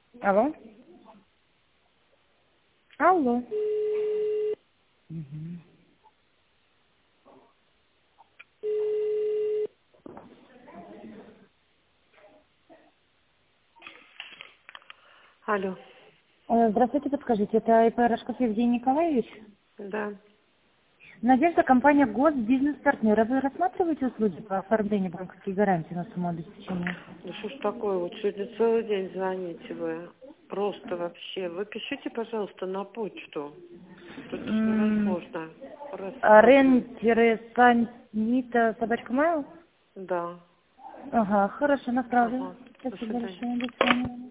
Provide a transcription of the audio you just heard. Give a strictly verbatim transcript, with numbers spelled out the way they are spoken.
Алло. Алло. Мгм. Алло. Э, Здравствуйте, подскажите, это ИП Рожков Евгений Николаевич? Да. Надежда, компания Госбизнес-партнер. А вы рассматриваете услуги по оформлению банковских гарантий на самообеспечение? Ну что ж такое, вот сегодня целый день звоните вы. Просто вообще. Вы пишите, пожалуйста, на почту. Это ж невозможно. Раз, раз. Рен-Саннита собачка Майл? Да. Ага, хорошо, направлю. Ага. До Спасибо свидания. большое, до свидания.